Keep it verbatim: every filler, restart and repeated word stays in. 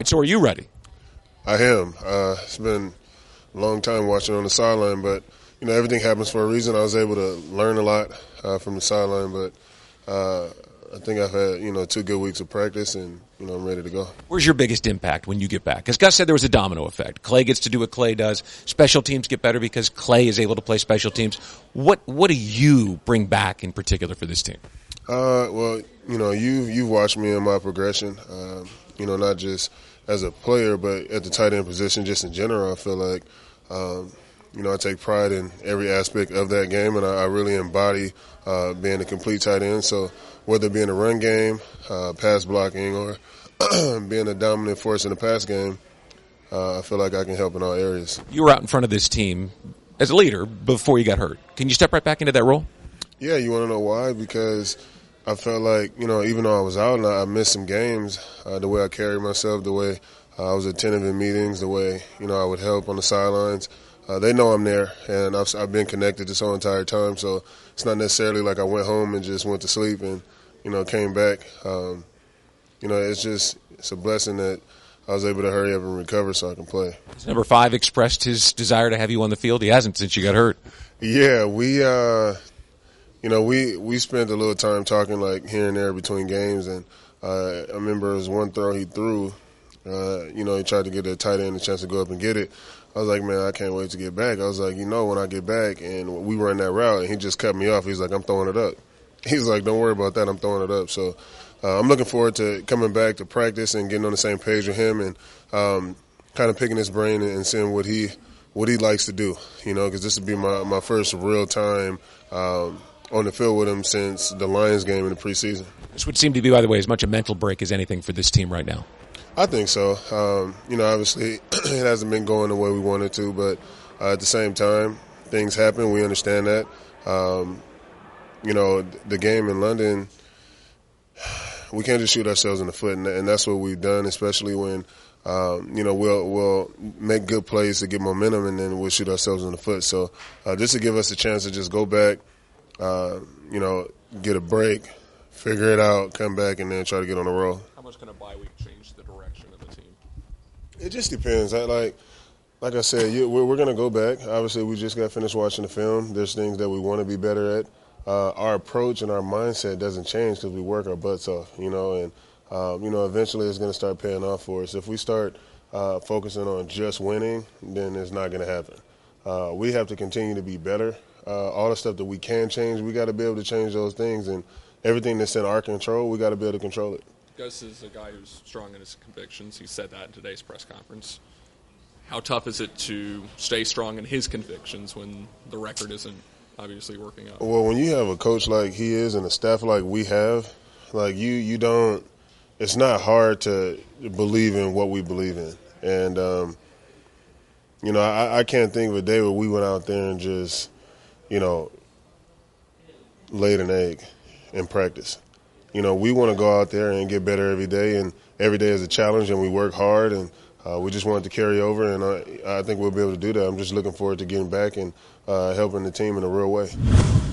so are you ready? I am. Uh, it's been a long time watching on the sideline, but, you know, everything happens for a reason. I was able to learn a lot uh, from the sideline, but uh, I think I've had, you know, two good weeks of practice, and, you know, I'm ready to go. Where's your biggest impact when you get back? Because Gus said there was a domino effect. Clay gets to do what Clay does. Special teams get better because Clay is able to play special teams. What what do you bring back in particular for this team? Uh, well, you know, you, you've watched me in my progression, uh, you know, not just as a player, but at the tight end position, just in general. I feel like, um, you know, I take pride in every aspect of that game, and I, I really embody uh, being a complete tight end. So whether it be in a run game, uh, pass blocking, or being a dominant force in the pass game, uh, I feel like I can help in all areas. You were out in front of this team as a leader before you got hurt. Can you step right back into that role? Yeah, you want to know why? Because I felt like, you know, even though I was out and I missed some games, uh, the way I carried myself, the way uh, I was attentive in meetings, the way, you know, I would help on the sidelines, uh, they know I'm there, and I've, I've been connected this whole entire time. So it's not necessarily like I went home and just went to sleep and, you know, came back. Um, you know, it's just it's a blessing that I was able to hurry up and recover so I can play. Has number five expressed his desire to have you on the field? He hasn't since you got hurt. Yeah, we uh, – You know, we, we spent a little time talking, like, here and there between games, and uh, I remember it was one throw he threw. Uh, you know, he tried to get a tight end a chance to go up and get it. I was like, man, I can't wait to get back. I was like, you know, when I get back, and we run that route, and he just cut me off. He's like, I'm throwing it up. He's like, don't worry about that. I'm throwing it up. So uh, I'm looking forward to coming back to practice and getting on the same page with him and um, kind of picking his brain and seeing what he what he likes to do, you know, because this would be my, my first real time um, on the field with him since the Lions game in the preseason. This would seem to be, by the way, as much a mental break as anything for this team right now. I think so. Um, you know, obviously it hasn't been going the way we wanted to, but uh, at the same time, things happen. We understand that. Um, you know, the game in London, we can't just shoot ourselves in the foot, and, and that's what we've done, especially when, um, you know, we'll, we'll make good plays to get momentum, and then we'll shoot ourselves in the foot. So uh, just to give us a chance to just go back, Uh, you know, get a break, figure it out, come back, and then try to get on the roll. How much can a bye week change the direction of the team? It just depends. I, like, like I said, you, we're, we're going to go back. Obviously, we just got finished watching the film. There's things that we want to be better at. Uh, our approach and our mindset doesn't change because we work our butts off, you know, and, um, you know, eventually it's going to start paying off for us. If we start uh, focusing on just winning, then it's not going to happen. Uh, we have to continue to be better. Uh, all the stuff that we can change, we got to be able to change those things, and everything that's in our control, we got to be able to control it. Gus is a guy who's strong in his convictions. He said that in today's press conference. How tough is it to stay strong in his convictions when the record isn't obviously working out? Well, when you have a coach like he is and a staff like we have, like you, you don't. It's not hard to believe in what we believe in, and um, you know, I, I can't think of a day where we went out there and just, you know, laid an egg in practice. You know, we want to go out there and get better every day, and every day is a challenge, and we work hard, and uh, we just want it to carry over, and I, I think we'll be able to do that. I'm just looking forward to getting back and uh, helping the team in a real way.